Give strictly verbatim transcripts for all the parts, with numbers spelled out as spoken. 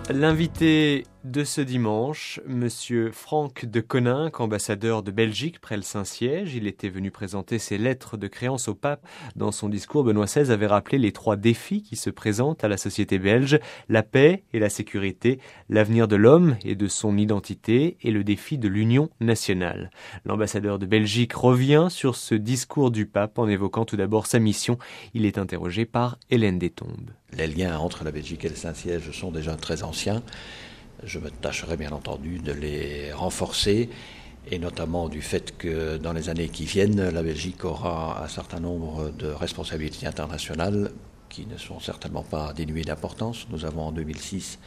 L'invité de ce dimanche, Monsieur Franck de Coninck, ambassadeur de Belgique près le Saint-Siège. Il était venu présenter ses lettres de créance au pape. Dans son discours, Benoît seize avait rappelé les trois défis qui se présentent à la société belge: la paix et la sécurité, l'avenir de l'homme et de son identité et le défi de l'union nationale. L'ambassadeur de Belgique revient sur ce discours du pape en évoquant tout d'abord sa mission. Il est interrogé par Hélène Destombes. Les liens entre la Belgique et le Saint-Siège sont déjà très anciens. Je me tâcherai bien entendu de les renforcer, et notamment du fait que dans les années qui viennent, la Belgique aura un certain nombre de responsabilités internationales qui ne sont certainement pas dénuées d'importance. Nous avons en deux mille six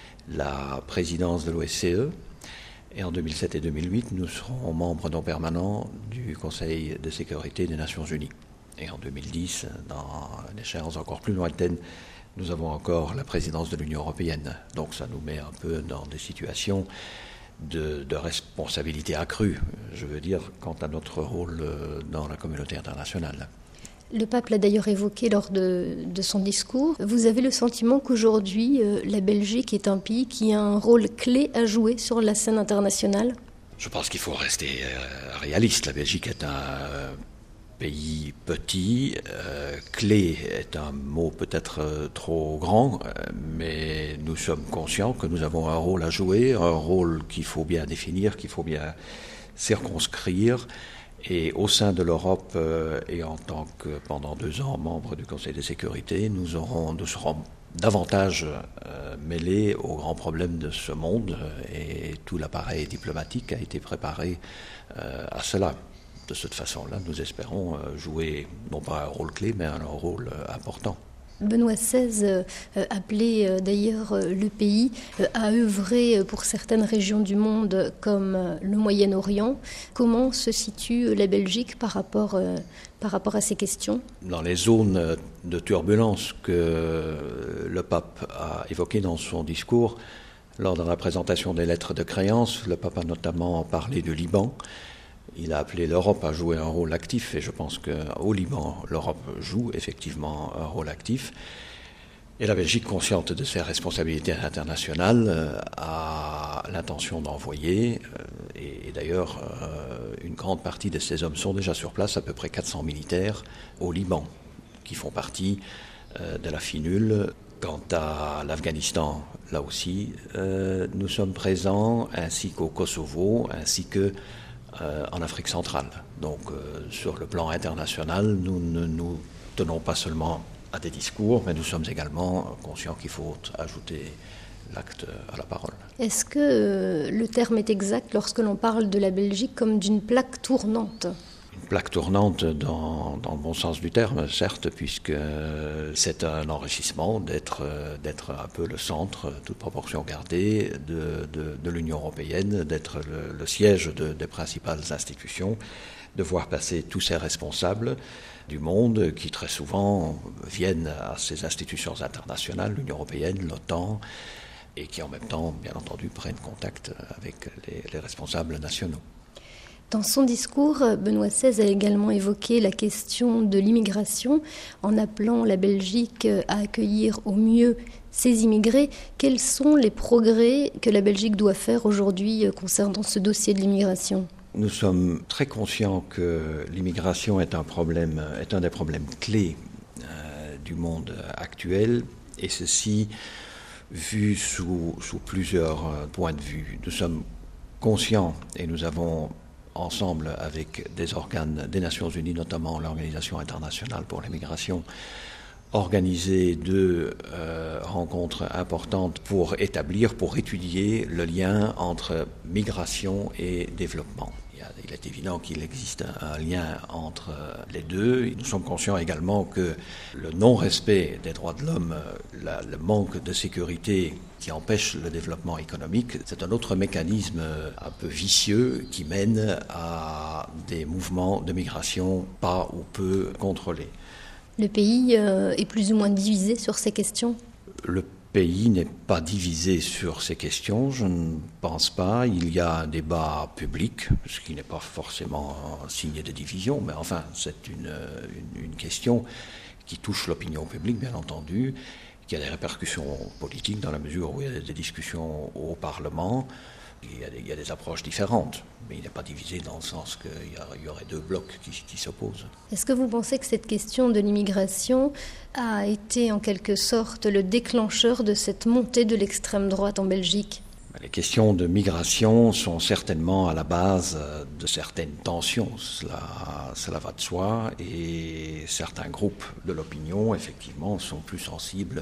la présidence de l'O S C E, et en deux mille sept et deux mille huit, nous serons membres non permanents du Conseil de sécurité des Nations Unies. Et en deux mille dix, dans une échéance encore plus lointaine, nous avons encore la présidence de l'Union européenne. Donc ça nous met un peu dans des situations de, de responsabilité accrue, je veux dire, quant à notre rôle dans la communauté internationale. Le pape l'a d'ailleurs évoqué lors de, de son discours. Vous avez le sentiment qu'aujourd'hui, euh, la Belgique est un pays qui a un rôle clé à jouer sur la scène internationale ? Je pense qu'il faut rester euh, réaliste. La Belgique est un euh, pays petit. Euh, clé est un mot peut-être euh, trop grand, euh, mais nous sommes conscients que nous avons un rôle à jouer, un rôle qu'il faut bien définir, qu'il faut bien circonscrire. Et au sein de l'Europe, euh, et en tant que, pendant deux ans, membre du Conseil de sécurité, nous, aurons, nous serons davantage euh, mêlés aux grands problèmes de ce monde, et tout l'appareil diplomatique a été préparé euh, à cela. De cette façon-là, nous espérons euh, jouer, non pas un rôle clé, mais un rôle euh, important. Benoît seize euh, appelait euh, d'ailleurs euh, le pays euh, à œuvrer pour certaines régions du monde comme euh, le Moyen-Orient. Comment se situe la Belgique par rapport, euh, par rapport à ces questions ? Dans les zones de turbulence que le pape a évoquées dans son discours, lors de la présentation des lettres de créance, le pape a notamment parlé du Liban. Il a appelé l'Europe à jouer un rôle actif, et je pense qu'au Liban, l'Europe joue effectivement un rôle actif. Et la Belgique, consciente de ses responsabilités internationales, a l'intention d'envoyer, et d'ailleurs une grande partie de ces hommes sont déjà sur place, à peu près quatre cents militaires au Liban, qui font partie de la FINUL. Quant à l'Afghanistan, là aussi, nous sommes présents, ainsi qu'au Kosovo, ainsi que Euh, en Afrique centrale. Donc euh, sur le plan international, nous ne nous tenons pas seulement à des discours, mais nous sommes également conscients qu'il faut ajouter l'acte à la parole. Est-ce que euh, le terme est exact lorsque l'on parle de la Belgique comme d'une plaque tournante ? Une plaque tournante dans, dans le bon sens du terme, certes, puisque c'est un enrichissement d'être, d'être un peu le centre, toute proportion gardée, de, de, de l'Union européenne, d'être le, le siège de, des principales institutions, de voir passer tous ces responsables du monde qui très souvent viennent à ces institutions internationales, l'Union européenne, l'OTAN, et qui en même temps, bien entendu, prennent contact avec les, les responsables nationaux. Dans son discours, Benoît seize a également évoqué la question de l'immigration en appelant la Belgique à accueillir au mieux ces immigrés. Quels sont les progrès que la Belgique doit faire aujourd'hui concernant ce dossier de l'immigration ? Nous sommes très conscients que l'immigration est un problème, est un des problèmes clés euh, du monde actuel, et ceci vu sous, sous plusieurs points de vue. Nous sommes conscients, et nous avons ensemble avec des organes des Nations Unies, notamment l'Organisation internationale pour les migrations, organisé deux euh, rencontres importantes pour établir, pour étudier le lien entre migration et développement. Il, y a, il est évident qu'il existe un, un lien entre les deux. Nous sommes conscients également que le non-respect des droits de l'homme, la, le manque de sécurité qui empêche le développement économique, c'est un autre mécanisme un peu vicieux qui mène à des mouvements de migration pas ou peu contrôlés. Le pays euh, est plus ou moins divisé sur ces questions ? Le pays n'est pas divisé sur ces questions, je ne pense pas. Il y a un débat public, ce qui n'est pas forcément un signe de division, mais enfin, c'est une, une, une question qui touche l'opinion publique, bien entendu, qui a des répercussions politiques dans la mesure où il y a des discussions au Parlement. Il y a des, il y a des approches différentes, mais il n'est pas divisé dans le sens qu'il y, y aurait deux blocs qui, qui s'opposent. Est-ce que vous pensez que cette question de l'immigration a été en quelque sorte le déclencheur de cette montée de l'extrême droite en Belgique ? Les questions de migration sont certainement à la base de certaines tensions, cela, cela va de soi, et certains groupes de l'opinion, effectivement, sont plus sensibles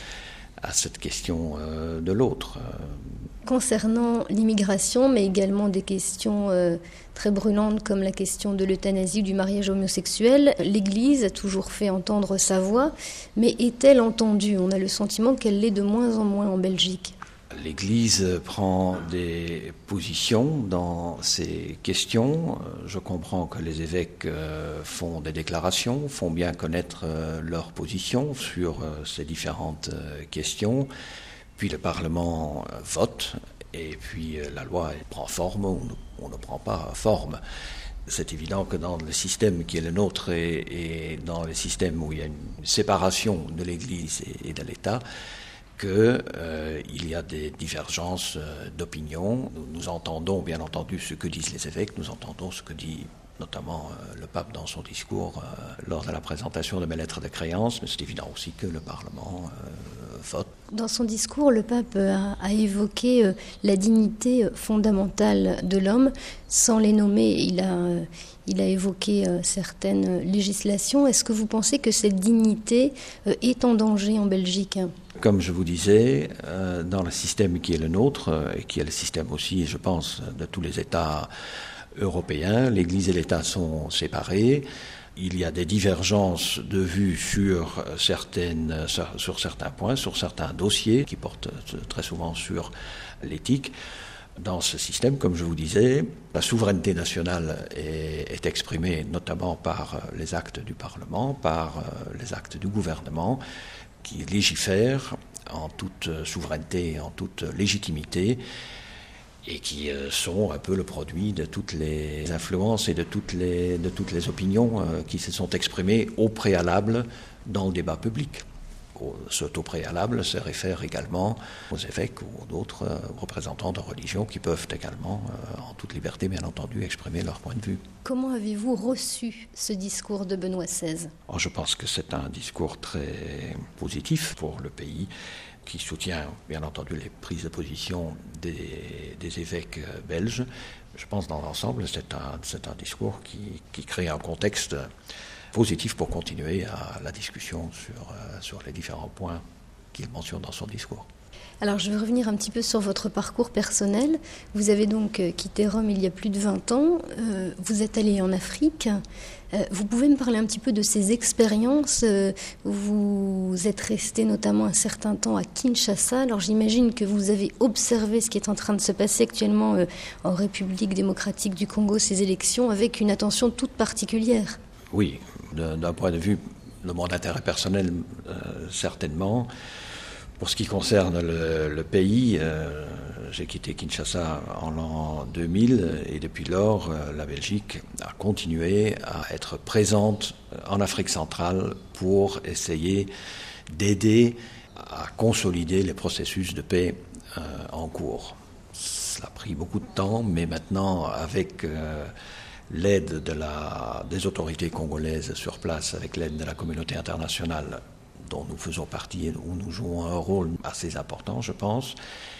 à cette question de l'autre. Concernant l'immigration, mais également des questions euh, très brûlantes comme la question de l'euthanasie, du mariage homosexuel, l'Église a toujours fait entendre sa voix, mais est-elle entendue ? On a le sentiment qu'elle l'est de moins en moins en Belgique. L'Église prend des positions dans ces questions. Je comprends que les évêques font des déclarations, font bien connaître leur position sur ces différentes questions. Puis le Parlement vote et puis la loi prend forme ou on ne prend pas forme. C'est évident que dans le système qui est le nôtre et, et dans les systèmes où il y a une séparation de l'Église et, et de l'État, qu'il euh, y a des divergences euh, d'opinion. Nous, nous entendons bien entendu ce que disent les évêques, nous entendons ce que dit notamment euh, le pape dans son discours euh, lors de la présentation de mes lettres de créance, mais c'est évident aussi que le Parlement euh, vote. Dans son discours, le pape a, a évoqué euh, la dignité fondamentale de l'homme, sans les nommer. Il a, euh, il a évoqué euh, certaines législations. Est-ce que vous pensez que cette dignité euh, est en danger en Belgique ? Comme je vous disais, euh, dans le système qui est le nôtre, euh, et qui est le système aussi, je pense, de tous les États européens, l'Église et l'État sont séparés. Il y a des divergences de vues sur, certaines, sur certains points, sur certains dossiers qui portent très souvent sur l'éthique. Dans ce système, comme je vous disais, la souveraineté nationale est, est exprimée notamment par les actes du Parlement, par les actes du gouvernement, qui légifèrent en toute souveraineté, en toute légitimité, et qui sont un peu le produit de toutes les influences et de toutes les, de toutes les opinions qui se sont exprimées au préalable dans le débat public. Cet au préalable se réfère également aux évêques ou d'autres représentants de religion qui peuvent également, en toute liberté bien entendu, exprimer leur point de vue. Comment avez-vous reçu ce discours de Benoît seize ? Alors, je pense que c'est un discours très positif pour le pays, qui soutient bien entendu les prises de position des, des évêques belges. Je pense dans l'ensemble, c'est un, c'est un discours qui, qui crée un contexte positif pour continuer à la discussion sur, euh, sur les différents points qu'il mentionne dans son discours. Alors je vais revenir un petit peu sur votre parcours personnel. Vous avez donc quitté Rome il y a plus de vingt ans, euh, vous êtes allé en Afrique. Euh, vous pouvez me parler un petit peu de ces expériences. euh, Vous êtes resté notamment un certain temps à Kinshasa. Alors j'imagine que vous avez observé ce qui est en train de se passer actuellement euh, en République démocratique du Congo, ces élections, avec une attention toute particulière. Oui, d'un point de vue de mon intérêt personnel, euh, certainement. Pour ce qui concerne le, le pays, euh, j'ai quitté Kinshasa en l'an deux mille et depuis lors, euh, la Belgique a continué à être présente en Afrique centrale pour essayer d'aider à consolider les processus de paix euh, en cours. Cela a pris beaucoup de temps, mais maintenant, avec euh, l'aide de la, des autorités congolaises sur place, avec l'aide de la communauté internationale, dont nous faisons partie et où nous jouons un rôle assez important, je pense,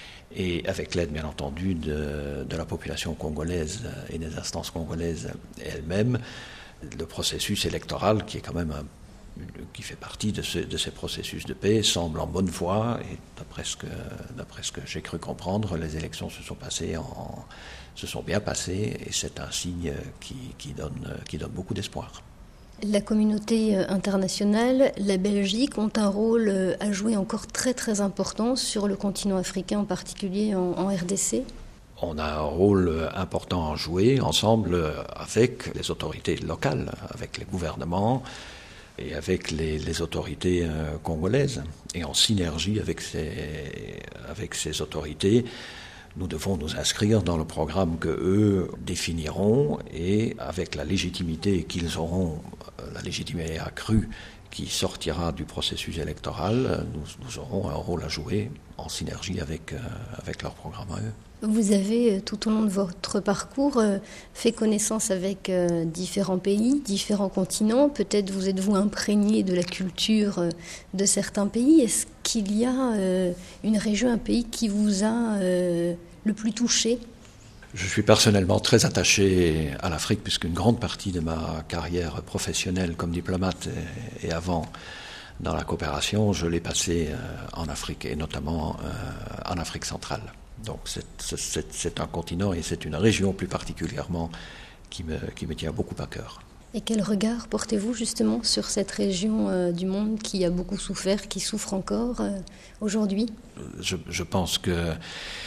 et avec l'aide, bien entendu, de, de la population congolaise et des instances congolaises elles-mêmes, le processus électoral, qui est quand même un, qui fait partie de, ce, de ces processus de paix, semble en bonne voie, et d'après ce que, d'après ce que j'ai cru comprendre, les élections se sont passées en, se sont bien passées, et c'est un signe qui, qui, donne, qui donne beaucoup d'espoir. La communauté internationale, la Belgique ont un rôle à jouer encore très très important sur le continent africain, en particulier en, en R D C. On a un rôle important à jouer ensemble avec les autorités locales, avec les gouvernements et avec les, les autorités euh, congolaises. Et en synergie avec ces, avec ces autorités, nous devons nous inscrire dans le programme qu'eux définiront et avec la légitimité qu'ils auront, la légitimité accrue qui sortira du processus électoral, nous, nous aurons un rôle à jouer en synergie avec, euh, avec leur programme à eux. Vous avez, tout au long de votre parcours, fait connaissance avec différents pays, différents continents. Peut-être vous êtes-vous imprégné de la culture de certains pays. Est-ce qu'il y a une région, un pays qui vous a le plus touché ? Je suis personnellement très attaché à l'Afrique, puisqu'une grande partie de ma carrière professionnelle comme diplomate et, et avant dans la coopération, je l'ai passée en Afrique, et notamment en Afrique centrale. Donc c'est, c'est, c'est un continent et c'est une région plus particulièrement qui me, qui me tient beaucoup à cœur. Et quel regard portez-vous justement sur cette région euh, du monde qui a beaucoup souffert, qui souffre encore euh, aujourd'hui ? je, je pense que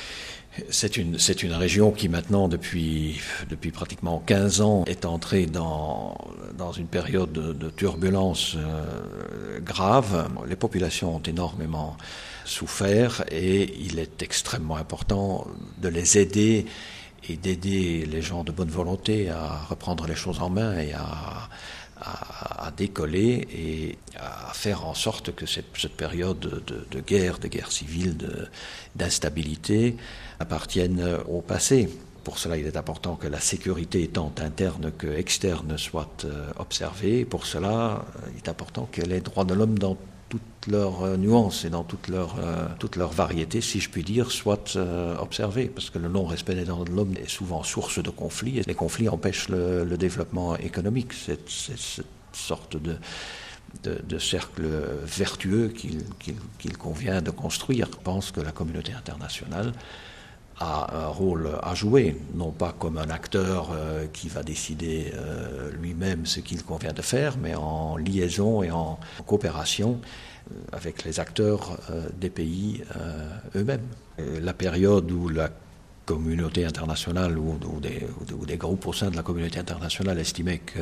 c'est une, c'est une région qui maintenant, depuis, depuis pratiquement quinze ans, est entrée dans, dans une période de, de turbulence euh, grave. Les populations ont énormément souffert et il est extrêmement important de les aider et d'aider les gens de bonne volonté à reprendre les choses en main et à, à, à décoller et à faire en sorte que cette, cette période de, de guerre, de guerre civile, de, d'instabilité appartienne au passé. Pour cela, il est important que la sécurité tant interne que externe soit observée. Pour cela, il est important que les droits de l'homme dans toutes leurs nuances et dans toutes leurs euh, toute leur variété, si je puis dire, soient euh, observées. Parce que le non-respect des droits de l'homme est souvent source de conflits. Et les conflits empêchent le, le développement économique. C'est, c'est cette sorte de, de, de cercle vertueux qu'il, qu'il, qu'il convient de construire. Je pense que la communauté internationale a un rôle à jouer, non pas comme un acteur euh, qui va décider euh, lui-même ce qu'il convient de faire, mais en liaison et en coopération euh, avec les acteurs euh, des pays euh, eux-mêmes. Et la période où la communauté internationale ou, ou, des, ou des groupes au sein de la communauté internationale estimaient qu'ils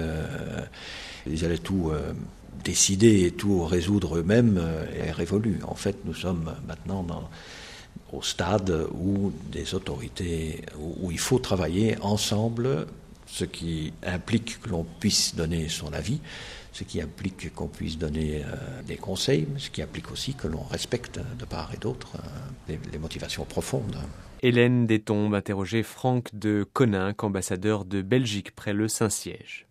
euh, allaient tout euh, décider et tout résoudre eux-mêmes euh, est révolue. En fait, nous sommes maintenant dans au stade où des autorités, où, où il faut travailler ensemble, ce qui implique que l'on puisse donner son avis, ce qui implique qu'on puisse donner euh, des conseils, ce qui implique aussi que l'on respecte de part et d'autre euh, les, les motivations profondes. Hélène Détombe interrogeait Franck de Koninck, ambassadeur de Belgique près le Saint-Siège.